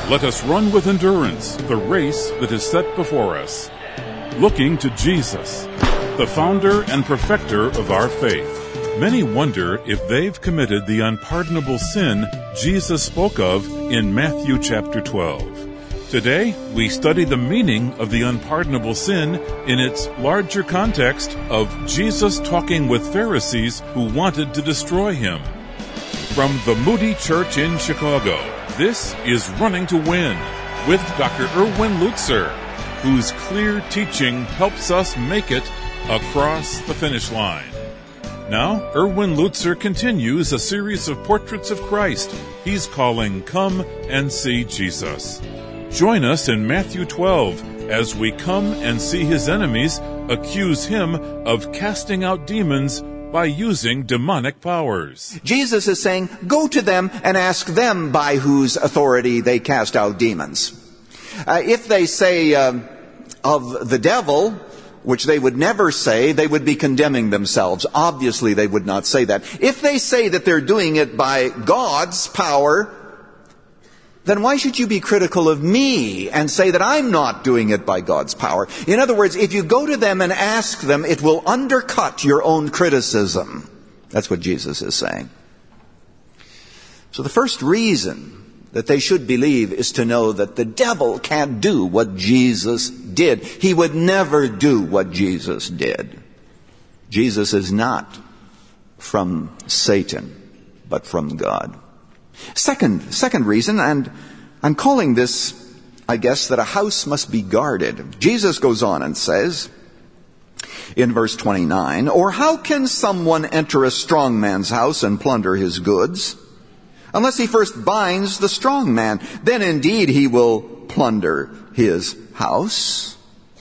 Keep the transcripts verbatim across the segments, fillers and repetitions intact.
Let us run with endurance the race that is set before us, looking to Jesus, the founder and perfecter of our faith. Many wonder if they've committed the unpardonable sin Jesus spoke of in Matthew chapter twelve. Today, we study the meaning of the unpardonable sin in its larger context of Jesus talking with Pharisees who wanted to destroy him. From the Moody Church in Chicago, this is Running to Win with Doctor Erwin Lutzer, whose clear teaching helps us make it across the finish line. Now, Erwin Lutzer continues a series of portraits of Christ he's calling Come and See Jesus. Join us in Matthew twelve as we come and see his enemies accuse him of casting out demons by using demonic powers. Jesus is saying, go to them and ask them by whose authority they cast out demons. Uh, if they say uh, of the devil, which they would never say, they would be condemning themselves. Obviously, they would not say that. If they say that they're doing it by God's power, then why should you be critical of me and say that I'm not doing it by God's power? In other words, if you go to them and ask them, it will undercut your own criticism. That's what Jesus is saying. So the first reason that they should believe is to know that the devil can't do what Jesus did. He would never do what Jesus did. Jesus is not from Satan, but from God. Second, second reason, and I'm calling this, I guess, that a house must be guarded. Jesus goes on and says, in verse twenty-nine, or how can someone enter a strong man's house and plunder his goods, unless he first binds the strong man? Then indeed he will plunder his house.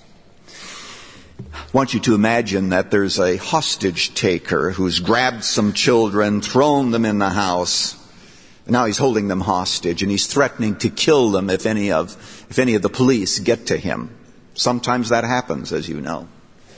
I want you to imagine that there's a hostage taker who's grabbed some children, thrown them in the house. Now he's holding them hostage, and he's threatening to kill them if any of if any of the police get to him. Sometimes that happens, as you know.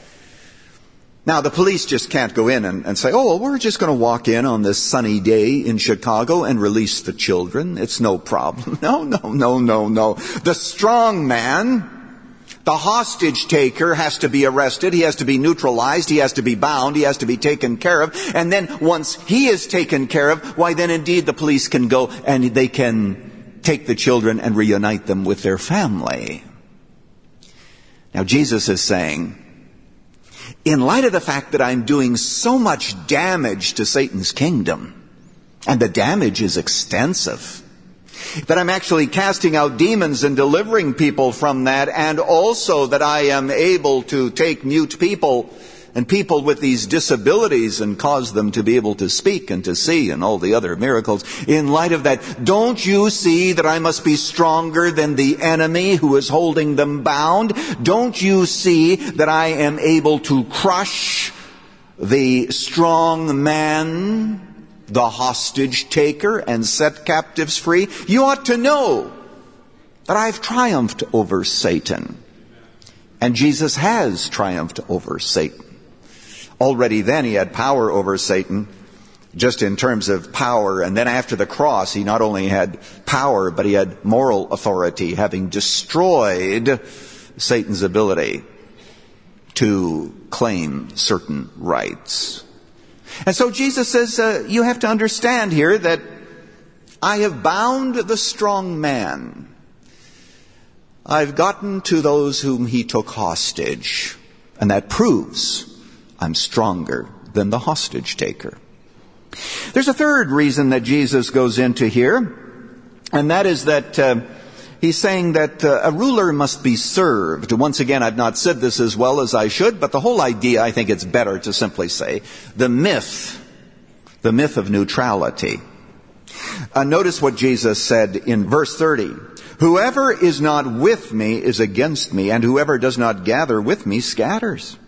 Now, the police just can't go in and, and say, oh, well, we're just going to walk in on this sunny day in Chicago and release the children. It's no problem. No, no, no, no, no. The strong man, the hostage taker, has to be arrested. He has to be neutralized. He has to be bound. He has to be taken care of. And then once he is taken care of, why then indeed the police can go and they can take the children and reunite them with their family. Now Jesus is saying, in light of the fact that I'm doing so much damage to Satan's kingdom, and the damage is extensive, that I'm actually casting out demons and delivering people from that, and also that I am able to take mute people and people with these disabilities and cause them to be able to speak and to see and all the other miracles. In light of that, don't you see that I must be stronger than the enemy who is holding them bound? Don't you see that I am able to crush the strong man, the hostage taker, and set captives free? You ought to know that I've triumphed over Satan. And Jesus has triumphed over Satan. Already then he had power over Satan, just in terms of power. And then after the cross, he not only had power, but he had moral authority, having destroyed Satan's ability to claim certain rights. And so Jesus says, uh, you have to understand here that I have bound the strong man. I've gotten to those whom he took hostage. And that proves I'm stronger than the hostage taker. There's a third reason that Jesus goes into here, and that is that uh, he's saying that uh, a ruler must be served. Once again, I've not said this as well as I should, but the whole idea, I think it's better to simply say, the myth, the myth of neutrality. Uh, notice what Jesus said in verse thirty. Whoever is not with me is against me, and whoever does not gather with me scatters.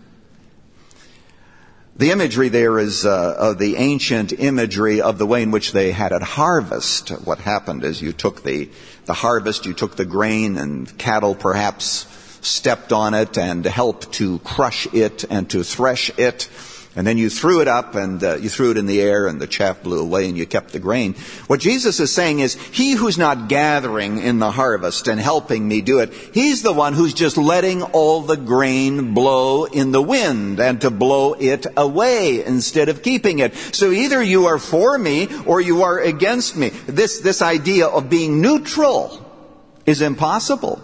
The imagery there is uh, of the ancient imagery of the way in which they had at harvest. What happened is you took the, the harvest, you took the grain, and cattle perhaps stepped on it and helped to crush it and to thresh it. And then you threw it up and uh, you threw it in the air and the chaff blew away and you kept the grain. What Jesus is saying is, he who's not gathering in the harvest and helping me do it, he's the one who's just letting all the grain blow in the wind and to blow it away instead of keeping it. So either you are for me or you are against me. This, this idea of being neutral is impossible.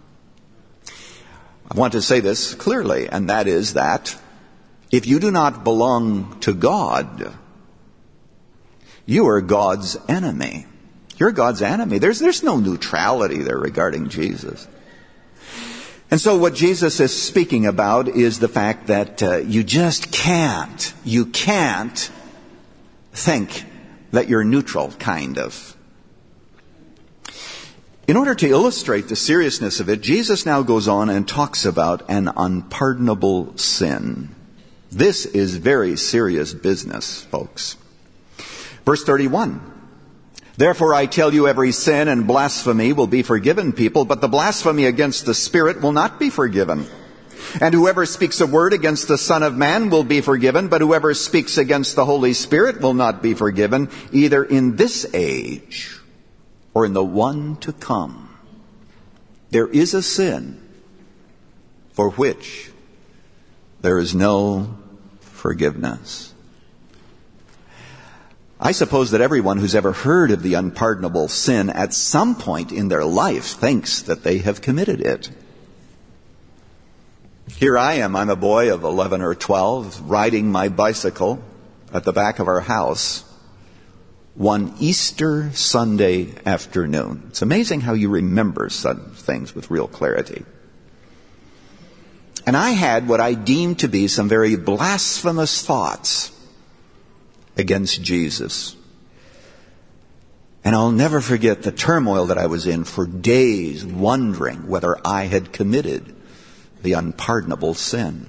I want to say this clearly, and that is that if you do not belong to God, you are God's enemy. You're God's enemy. There's, there's no neutrality there regarding Jesus. And so what Jesus is speaking about is the fact that uh, you just can't, you can't think that you're neutral, kind of. In order to illustrate the seriousness of it, Jesus now goes on and talks about an unpardonable sin. This is very serious business, folks. Verse thirty-one. Therefore I tell you, every sin and blasphemy will be forgiven people, but the blasphemy against the Spirit will not be forgiven. And whoever speaks a word against the Son of Man will be forgiven, but whoever speaks against the Holy Spirit will not be forgiven, either in this age or in the one to come. There is a sin for which there is no forgiveness. I suppose that everyone who's ever heard of the unpardonable sin at some point in their life thinks that they have committed it. Here I am, I'm a boy of eleven or twelve, riding my bicycle at the back of our house one Easter Sunday afternoon. It's amazing how you remember some things with real clarity. And I had what I deemed to be some very blasphemous thoughts against Jesus. And I'll never forget the turmoil that I was in for days, wondering whether I had committed the unpardonable sin.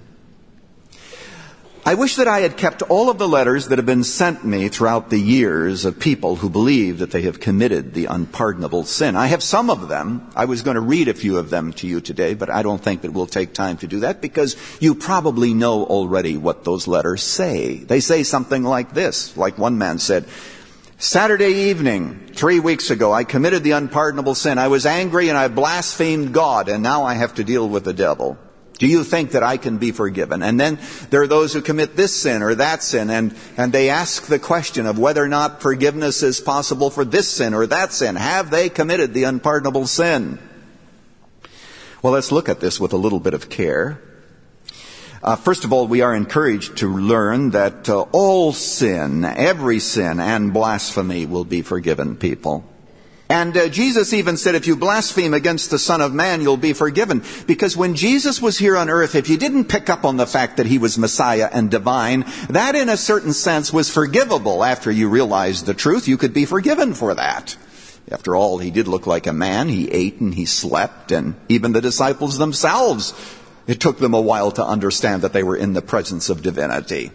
I wish that I had kept all of the letters that have been sent me throughout the years of people who believe that they have committed the unpardonable sin. I have some of them. I was going to read a few of them to you today, but I don't think that we'll take time to do that because you probably know already what those letters say. They say something like this, like one man said, Saturday evening, three weeks ago, I committed the unpardonable sin. I was angry and I blasphemed God, and now I have to deal with the devil. Do you think that I can be forgiven? And then there are those who commit this sin or that sin, and, and they ask the question of whether or not forgiveness is possible for this sin or that sin. Have they committed the unpardonable sin? Well, let's look at this with a little bit of care. Uh, first of all, we are encouraged to learn that uh, all sin, every sin and blasphemy will be forgiven people. And uh, Jesus even said, if you blaspheme against the Son of Man, you'll be forgiven. Because when Jesus was here on earth, if you didn't pick up on the fact that he was Messiah and divine, that in a certain sense was forgivable. After you realized the truth, you could be forgiven for that. After all, he did look like a man. He ate and he slept, and even the disciples themselves, it took them a while to understand that they were in the presence of divinity.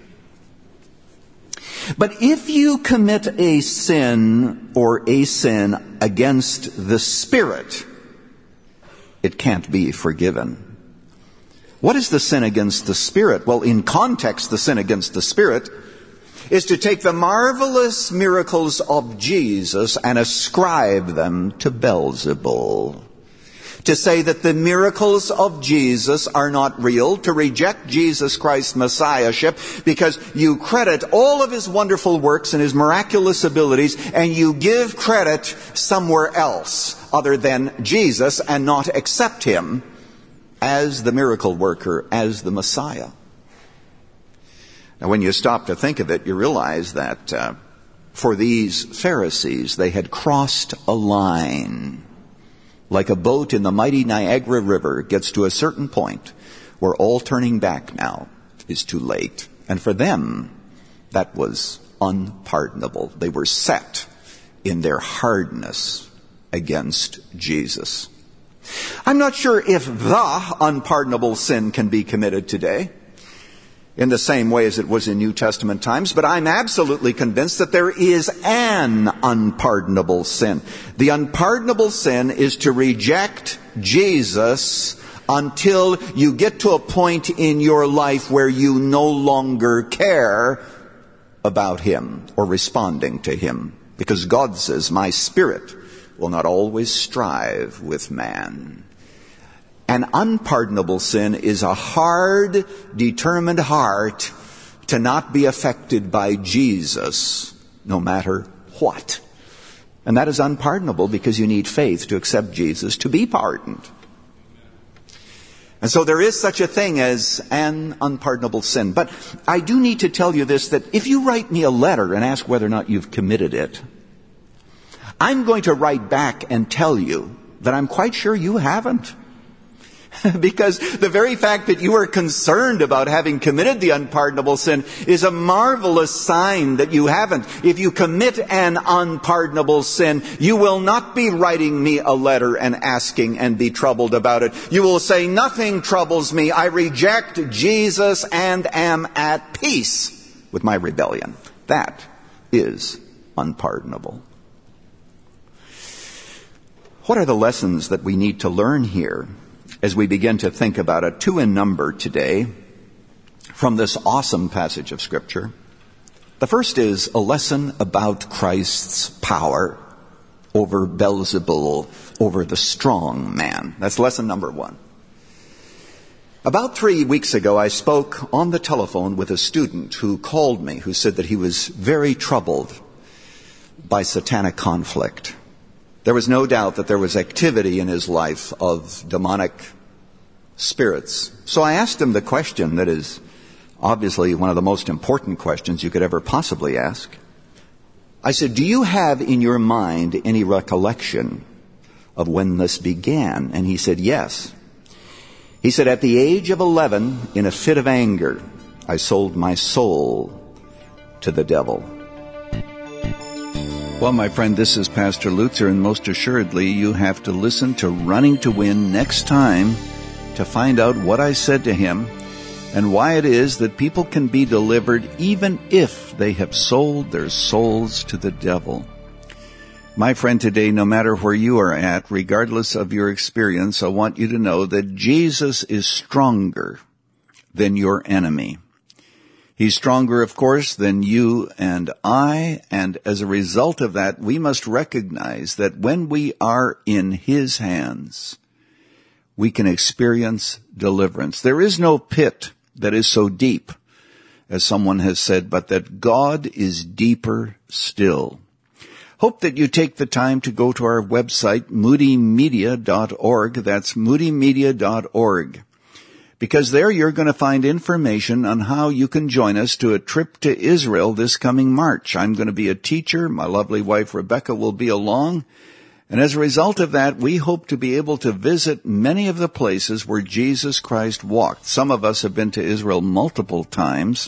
But if you commit a sin or a sin against the Spirit, it can't be forgiven. What is the sin against the Spirit? Well, in context, the sin against the Spirit is to take the marvelous miracles of Jesus and ascribe them to Beelzebul. To say that the miracles of Jesus are not real, to reject Jesus Christ's Messiahship because you credit all of his wonderful works and his miraculous abilities and you give credit somewhere else other than Jesus and not accept him as the miracle worker, as the Messiah. Now, when you stop to think of it, you realize that uh, for these Pharisees, they had crossed a line. Like a boat in the mighty Niagara River gets to a certain point where all turning back now is too late. And for them, that was unpardonable. They were set in their hardness against Jesus. I'm not sure if the unpardonable sin can be committed today in the same way as it was in New Testament times, but I'm absolutely convinced that there is an unpardonable sin. The unpardonable sin is to reject Jesus until you get to a point in your life where you no longer care about him or responding to him. Because God says, my spirit will not always strive with man. An unpardonable sin is a hard, determined heart to not be affected by Jesus, no matter what. And that is unpardonable because you need faith to accept Jesus to be pardoned. And so there is such a thing as an unpardonable sin. But I do need to tell you this, that if you write me a letter and ask whether or not you've committed it, I'm going to write back and tell you that I'm quite sure you haven't. Because the very fact that you are concerned about having committed the unpardonable sin is a marvelous sign that you haven't. If you commit an unpardonable sin, you will not be writing me a letter and asking and be troubled about it. You will say, nothing troubles me. I reject Jesus and am at peace with my rebellion. That is unpardonable. What are the lessons that we need to learn here as we begin to think about it? Two in number today from this awesome passage of Scripture. The first is a lesson about Christ's power over Beelzebul, over the strong man. That's lesson number one. About three weeks ago, I spoke on the telephone with a student who called me, who said that he was very troubled by satanic conflict. There was no doubt that there was activity in his life of demonic spirits. So I asked him the question that is obviously one of the most important questions you could ever possibly ask. I said, do you have in your mind any recollection of when this began? And he said, yes. He said, at the age of eleven, in a fit of anger, I sold my soul to the devil. Well, my friend, this is Pastor Lutzer, and most assuredly you have to listen to Running to Win next time to find out what I said to him and why it is that people can be delivered even if they have sold their souls to the devil. My friend, today, no matter where you are at, regardless of your experience, I want you to know that Jesus is stronger than your enemy. He's stronger, of course, than you and I, and as a result of that, we must recognize that when we are in His hands, we can experience deliverance. There is no pit that is so deep, as someone has said, but that God is deeper still. Hope that you take the time to go to our website, moody media dot org. That's moody media dot org. Because there you're going to find information on how you can join us to a trip to Israel this coming March. I'm going to be a teacher. My lovely wife Rebecca will be along. And as a result of that, we hope to be able to visit many of the places where Jesus Christ walked. Some of us have been to Israel multiple times.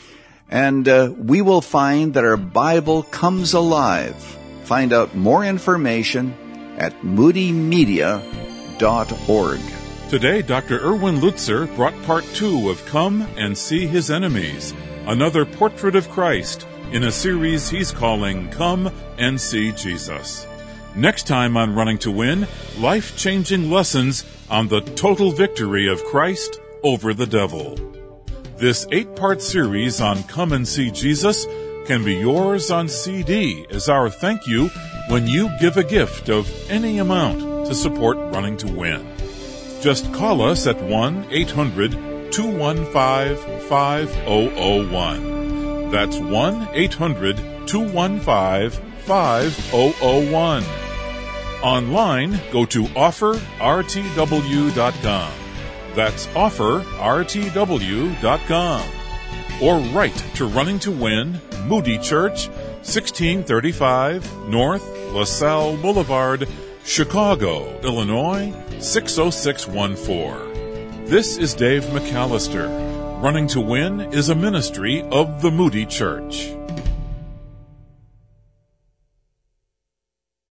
And uh, we will find that our Bible comes alive. Find out more information at moody media dot org. Today, Doctor Erwin Lutzer brought part two of Come and See His Enemies, another portrait of Christ in a series he's calling Come and See Jesus. Next time on Running to Win, life-changing lessons on the total victory of Christ over the devil. This eight-part series on Come and See Jesus can be yours on C D as our thank you when you give a gift of any amount to support Running to Win. Just call us at one eight hundred two one five five zero zero one. That's one eight hundred two one five five zero zero one. Online, go to offer r t w dot com. That's offer r t w dot com. Or write to Running to Win, Moody Church, sixteen thirty-five North LaSalle Boulevard, Chicago, Illinois, six oh six one four. This is Dave McAllister. Running to Win is a ministry of the Moody Church.